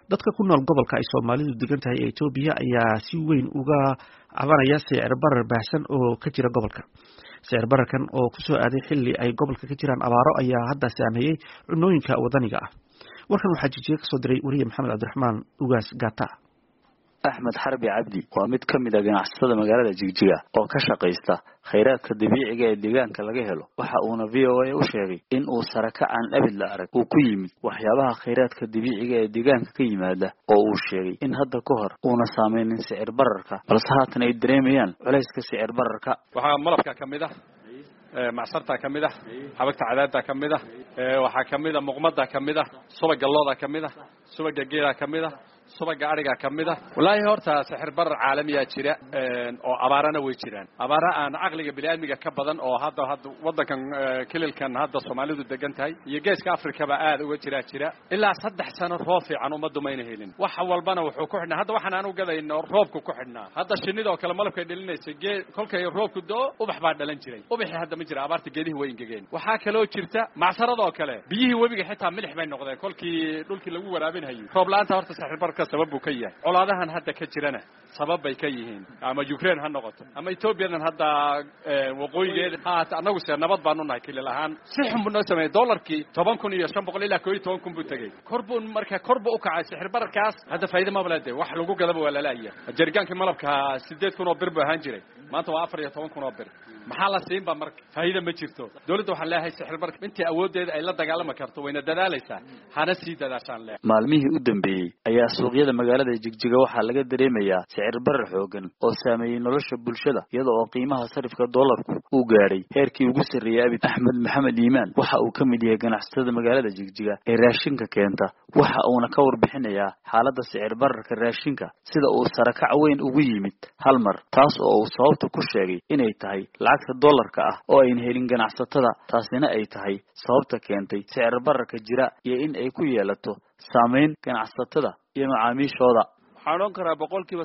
dadka ku nool gobolka ay Soomaalidu degan tahay ee Itoobiya ayaa si weyn uga cabanaya sicir barar baahsan oo ka jira gobolka. Sicir bararkan oo ku soo aaday xilli ay gobolka ka jiraan abaaro ayaa hadda saameeyay cunooyinka wadaniga ah. Warkan waxaa Jigjiga ka soo diray wariye Maxamed Cabdiraxmaan Ugaas Gata. Axmed Xarbi Cabdi waa mid ka mid ah ganacsatada magaalada Jigjiga oo ka shaqeysta kheyraadka dabiiciga ee deegaanka laga helo. Waxa uuna VOA u sheegay in uu saraka aan abid la arag uu ku yimid waxyaabaha kheyraadka dabiiciga ee deegaanka ka yimaada oo uu sheegay in hadda ka hor uuna saameynin sicir bararka balse haatan ay dareemayaan culayska sicir bararka. Waxa malabka kamid ah macsarta kamid ah xabagta cadaadda kamid ah waxa kamid ah muqmada kamid ah subaga looda kamid ah subaga geela kamid ah subaga ariga kamid ah wallahi horta sixir barar caalamiya jira oo abaarana way jiraan abaara aan aqliga bini'aadmiga ka badan oo hadda wadankan kililkan hadda Soomaalidu degan tahay iyo geeska Afrika ba aad uga jira ilaa 3 sano roob fiican uma dumayna helin wax walbana wuxuu ku xidhnaa hadda waxaan aanu gadayno roobku ku xidhnaa hadda shinida oo kale malabka dhilinaysa kolkay roobku doo ubax baa dhalan jiray ubaxi hadda ma jira abaarta geedihi way ingegeen waxa kale oo jirta macsarada oo kale biyihii webiga xitaa milix bay noqdeen kolkii dhulkii lagu waraabinayo roob la'aanta horta sixir bararka sabab uu ka yahay colaadahan hadda ka jirana sabab bay ka yihiin ama Ukraine ha noqoto ama Ethiopia hadda waqooyigeeda anagu si nabad baan u nahay kilil ahaan si xun buu noo sameeyay dollarkii 10,500 ilaa 12,000 buu tagay korbuun marka korbu u kacay sixir bararkaas hadda faa'iido ma balaade wax lagu gadaba waa la laayay jargaanka malabka 8,000 oo bir buu ahaan jiray maanta waa 14,000 oo bir maxaa la siinba marka faa'iido ma jirto dawladda waxaan leeyahay sixir bararka intii awoodeeda ay la dagaalami karto wayna dadaalaysaa hana sii dadaashaan leeyahay maalmihii u dambeeyay ayaa suuqyada magaalada Jigjiga waxaa laga dareemayaa sicir barar xoogan oo saameeyay nolosha bulshada iyada oo qiimaha sarifka dollarku uu gaaray heerkii ugu sarreeyay abid. Axmed Maxamed Iimaan waxa uu ka mid yahay ganacsatada magaalada Jigjiga ee raashinka keenta waxa uuna ka warbixinayaa xaaladda sicir bararka raashinka sida uu sarakac weyn ugu yimid hal mar taas oo uu sababta ku sheegay inay tahay lacagta dollarka ah oo ay helin ganacsatada taasina ay tahay sababta keentay sicir bararka jira iyo in ay ku yeelato saameyn ganacsatada iyo macaamiishooda. waxaan oran karaa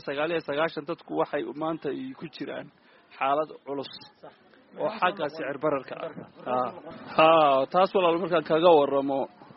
99% dadku waxay maanta ku jiraan xaalad culus oo xagga sicir bararka taas walaal markaan kaga waramo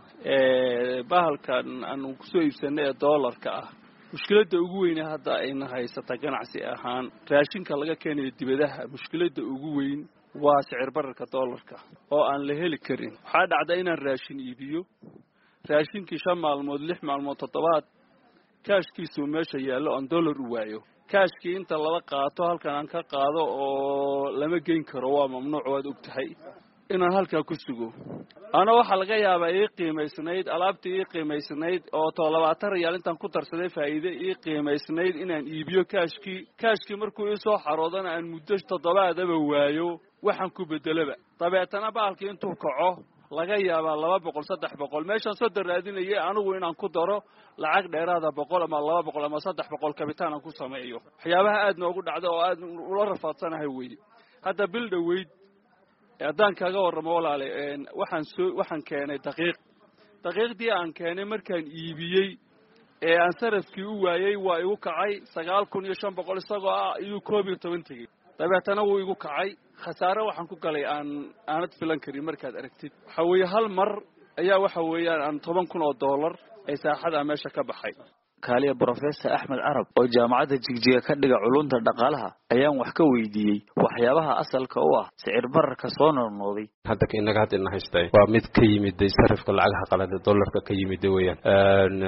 bahalkan aan ku soo iibsanay dollarka ah mushkiladda ugu weyn hadda ayna haysata ganacsi ahaan raashinka laga keenayo dibadaha mushkiladda ugu weyn waa sicir bararka dollarka oo aan la heli karin. waxaa dhacday inaan raashin iibiyo raashinkii 5 maalmood 6 maalmood 7 kaashkiisu meesha yaalo aan dollar u waayo kaashkii inta laba qaato halkan aan ka qaado oo lama geyn karo waa mamnuuc waad ogtahay inaan halka ku sugo ana waxa laga yaabaa ii qiimeysnayd alaabtii ii qiimeysnayd oo 20 riyaal intaan ku darsaday faa'iido ii qiimeysnayd inaan iibiyo kaashkii markuu ii soo xaroodana aan muddo 7 adaba waayo waxaan ku bedelaba dabeetana baalkii intuu kaco laga yaabaa 200 300 meeshaan soo daraadinayay anigu inaan ku daro lacag dheeraada 100 ama 200 ama 300 kabitaan aan ku sameeyo waxyaabaha aad noogu dhacday oo aad ula rafaadsanahay weey hadda bil dhaweyd haddaan kaga warramo walaale waxaan keenay daqiiqdii aan keenay markaan iibiyey ee aan sarafkii u waayay waa igu kacay 9,500 isagoo ah iyo 12 tagay dabeetana wuu igu kacay khasaare waxaan ku galay aanad filan karin markaad aragtid waxa weeye hal mar ayaa waxa weeyaan aan $10,000 ay saaxada meesha ka baxay. kaaliya Professor Axmed Arab oo jaamacadda Jigjiga ka dhiga culunta dhaqaalaha ayaan wax ka weydiiyay waxyaabaha asalka u ah sicir bararka soo noqday hadda inaga hadda haystay waa mid ka yimid sarifka lacagaha qalada dollarka ka yimid weeyaan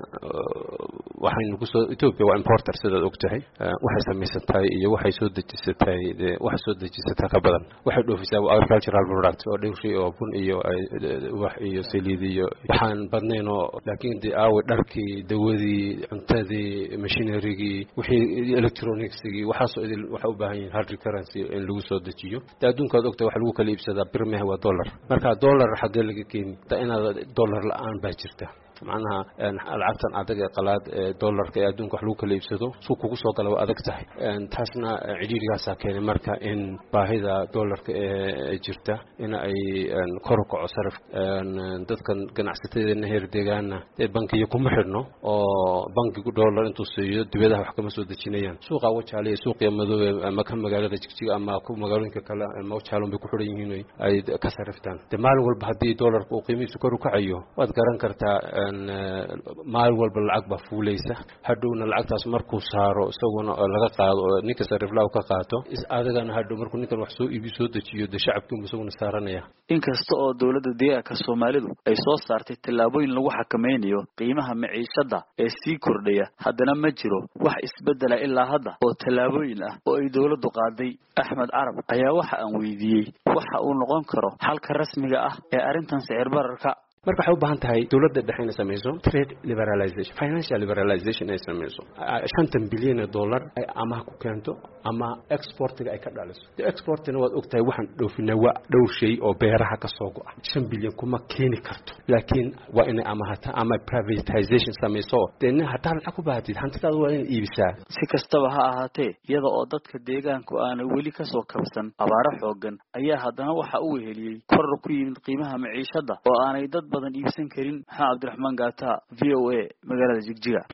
waxaynu ku soo Ethiopia waa importer sida ogtahay waxay samaysatay iyo waxay soo dejisatay ka badan waxay dhoofisaa agricultural product oo dhowri oo bun iyo wax iyo saliid iyo waxaan badnayno laakiin dharkii dawadii cuntadii machinery-gii wixii electronics-gii waxa u baahan yihiin hard currency in lagu soo dejiyo adduunka ogtahay wax lagu kala iibsadaa birmaha waa dollar marka dollar xagee laga keenay inaad dollar la'aan baa jirta macnaha lacagtan adag ee qalaad dollarka ee adduunka wax lagu kala iibsado suuq ugu soo gala waa adag tahay taasna cidhiidhigaas keenay marka in baahida dollarka ee jirta in ay kor u kaco sarif dadkan ganacsatada heer deegaana ee bankiga kuma xirno oo bankigu dollar intuu siiyo dibadaha wax kama soo dejinayaan suuqa wajaale suuqa madow ama ka magaalada Jigjiga ama ku magaalooyinka kale ama wajaale bay ku xiran yihiin ay ka sariftaan maalin walba hadii dollarku uu qiimihiisu kor u kacayo waad garan kartaa maal walba lacag baa fuulaysa hadhowna lacagtaas markuu saaro isaguna laga qaado ninka sariflaaw ka qaato adagana hadhow markuu ninkan wax soo iibi soo dejiyo shacabku isaguna saaranaya inkasta oo dawladda deegaanka Soomaalidu ay soo saartay tillaabooyin lagu xakameynayo qiimaha maciishada ee sii kordhaya haddana ma jiro wax isbedela ilaa hadda oo tillaabooyin ah oo ay dawladdu qaaday Axmed Carab ayaa waxa aan weydiiyay waxa uu noqon karo xalka rasmiga ah ee arintan sicir bararka marka waxa u baahan tahay dawladda dhaxayna sameeyso trade liberalization financial liberalization ay sameeyso $5 bilyan ay amaah ku keento ama exportiga ay ka dhaliso exportina waad ogtahay waxaan dhoofinaa waa dhowr shay oo beeraha ka soo go'a $5 bilyan kuma keeni karto laakiin waa in amaahata ama privatization sameeyso deena hataa lacag ku baahid hantidaada waa in iibisaa si kastaba ha ahaatee iyada oo dadka deegaanku aan weli ka soo kabsan abaaro xoogan ayaa haddana waxa uu heliyay kor ku yimid qiimaha maciishada oo aanay dad badan iibsan karin. Cabdiraxmaan Gaata, VOA, magaalada Jigjiga.